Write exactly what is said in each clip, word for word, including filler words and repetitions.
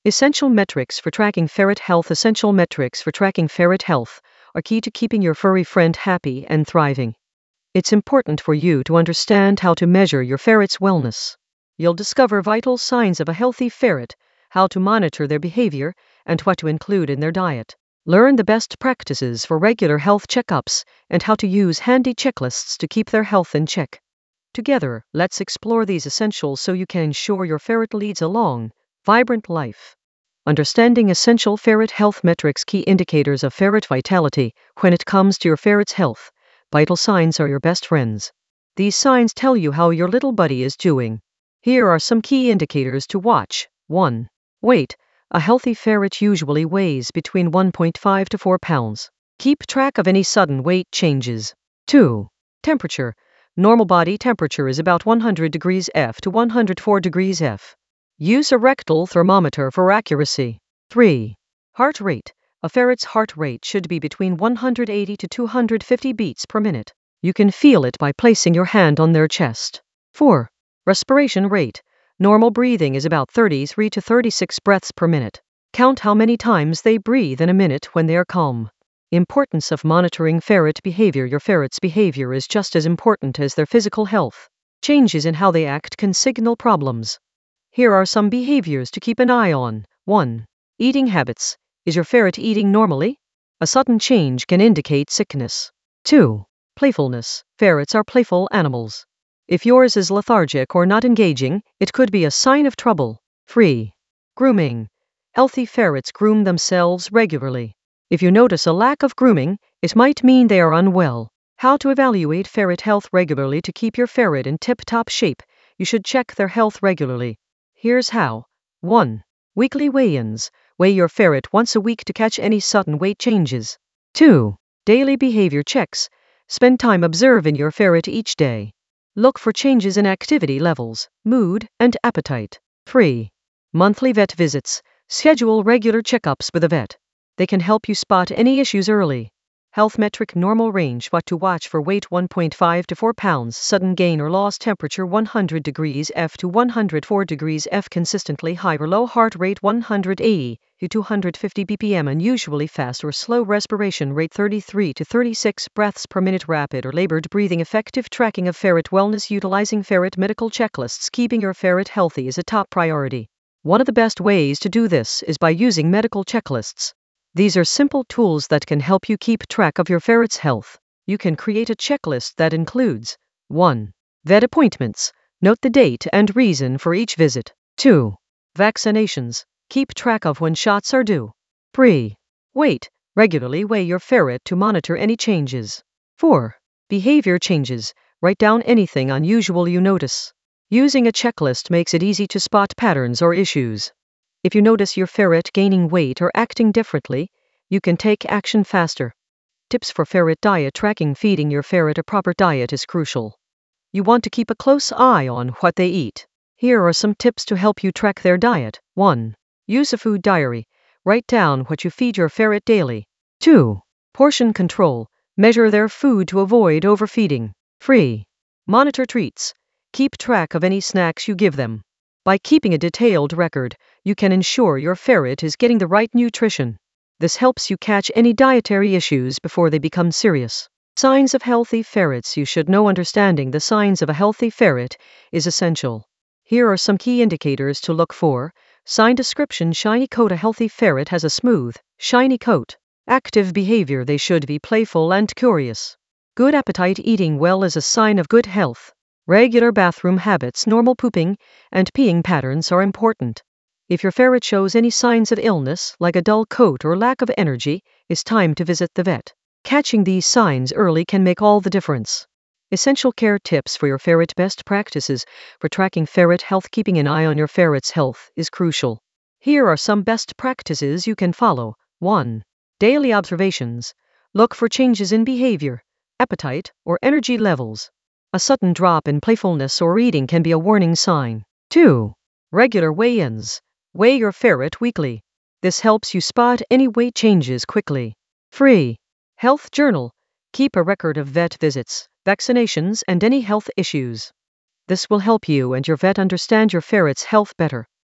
Essential metrics for tracking ferret health. Essential metrics for tracking ferret health are key to keeping your furry friend happy and thriving. It's important for you to understand how to measure your ferret's wellness. You'll discover vital signs of a healthy ferret, how to monitor their behavior, and what to include in their diet. Learn the best practices for regular health checkups and how to use handy checklists to keep their health in check. Together, let's explore these essentials so you can ensure your ferret leads a long, vibrant life. Understanding essential ferret health metrics. Key indicators of ferret vitality. When it comes to your ferret's health, vital signs are your best friends. These signs tell you how your little buddy is doing. Here are some key indicators to watch. one. Weight. A healthy ferret usually weighs between one point five to four pounds. Keep track of any sudden weight changes. two. Temperature. Normal body temperature is about one hundred degrees F to one hundred four degrees F. Use a rectal thermometer for accuracy. three. Heart rate. A ferret's heart rate should be between one hundred eighty to two hundred fifty beats per minute. You can feel it by placing your hand on their chest. four. Respiration rate. Normal breathing is about thirty-three to thirty-six breaths per minute. Count how many times they breathe in a minute when they are calm. Importance of monitoring ferret behavior. Your ferret's behavior is just as important as their physical health. Changes in how they act can signal problems. Here are some behaviors to keep an eye on. one. Eating habits. Is your ferret eating normally? A sudden change can indicate sickness. two. Playfulness. Ferrets are playful animals. If yours is lethargic or not engaging, it could be a sign of trouble. three. Grooming. Healthy ferrets groom themselves regularly. If you notice a lack of grooming, it might mean they are unwell. How to evaluate ferret health regularly. To keep your ferret in tip-top shape, you should check their health regularly. Here's how. one. Weekly weigh-ins. Weigh your ferret once a week to catch any sudden weight changes. two. Daily behavior checks. Spend time observing your ferret each day. Look for changes in activity levels, mood, and appetite. three. Monthly vet visits. Schedule regular checkups with a vet. They can help you spot any issues early. Health metric. Normal range. What to watch for. Weight one point five to four pounds. Sudden gain or loss. Temperature one hundred degrees F to one hundred four degrees F. Consistently high or low. Heart rate one hundred eighty to two hundred fifty B P M. Unusually fast or slow. Respiration rate thirty-three to thirty-six breaths per minute. Rapid or labored breathing. Effective tracking of ferret wellness. Utilizing ferret medical checklists. Keeping your ferret healthy is a top priority. One of the best ways to do this is by using medical checklists. These are simple tools that can help you keep track of your ferret's health. You can create a checklist that includes one. Vet appointments. Note the date and reason for each visit. two. Vaccinations. Keep track of when shots are due. three. Weight. Regularly weigh your ferret to monitor any changes. four. Behavior changes. Write down anything unusual you notice. Using a checklist makes it easy to spot patterns or issues. If you notice your ferret gaining weight or acting differently, you can take action faster. Tips for ferret diet tracking. Feeding your ferret a proper diet is crucial. You want to keep a close eye on what they eat. Here are some tips to help you track their diet. one. Use a food diary. Write down what you feed your ferret daily. two. Portion control. Measure their food to avoid overfeeding. three. Monitor treats. Keep track of any snacks you give them. By keeping a detailed record, you can ensure your ferret is getting the right nutrition. This helps you catch any dietary issues before they become serious. Signs of healthy ferrets. You should know understanding the signs of a healthy ferret is essential. Here are some key indicators to look for. Sign description. Shiny coat. A healthy ferret has a smooth, shiny coat. Active behavior. They should be playful and curious. Good appetite. Eating well is a sign of good health. Regular bathroom habits. Normal pooping and peeing patterns are important. If your ferret shows any signs of illness, like a dull coat or lack of energy, it's time to visit the vet. Catching these signs early can make all the difference. Essential care tips for your ferret. Best practices for tracking ferret health. Keeping an eye on your ferret's health is crucial. Here are some best practices you can follow. one. Daily observations. Look for changes in behavior, appetite, or energy levels. A sudden drop in playfulness or eating can be a warning sign. two. Regular weigh-ins. Weigh your ferret weekly. This helps you spot any weight changes quickly. three. Health journal. Keep a record of vet visits, vaccinations, and any health issues. This will help you and your vet understand your ferret's health better.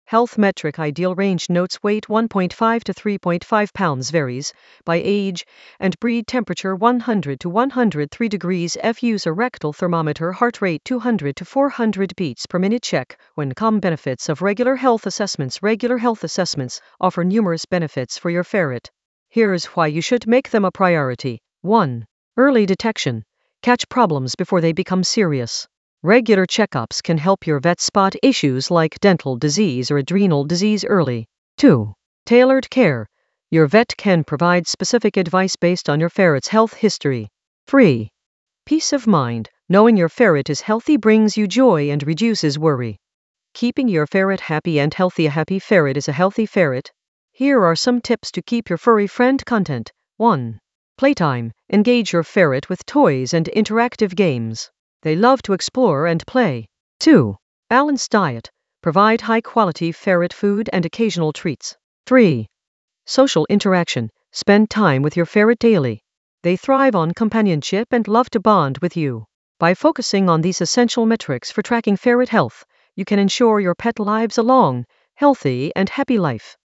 Health metric ideal range notes weight one point five to three point five pounds varies by age and breed temperature one hundred to one hundred three degrees F use a rectal thermometer heart rate two hundred to four hundred beats per minute check when common benefits of regular health assessments regular health assessments offer numerous benefits for your ferret. Here's why you should make them a priority. one. Early detection. Catch problems before they become serious. Regular checkups can help your vet spot issues like dental disease or adrenal disease early. two. Tailored care. Your vet can provide specific advice based on your ferret's health history. three. Peace of mind. Knowing your ferret is healthy brings you joy and reduces worry. Keeping your ferret happy and healthy. A happy ferret is a healthy ferret. Here are some tips to keep your furry friend content. one. Playtime. Engage your ferret with toys and interactive games. They love to explore and play. two. Balanced diet. Provide high-quality ferret food and occasional treats. three. Social interaction. Spend time with your ferret daily. They thrive on companionship and love to bond with you. By focusing on these essential metrics for tracking ferret health, you can ensure your pet lives a long, healthy, and happy life.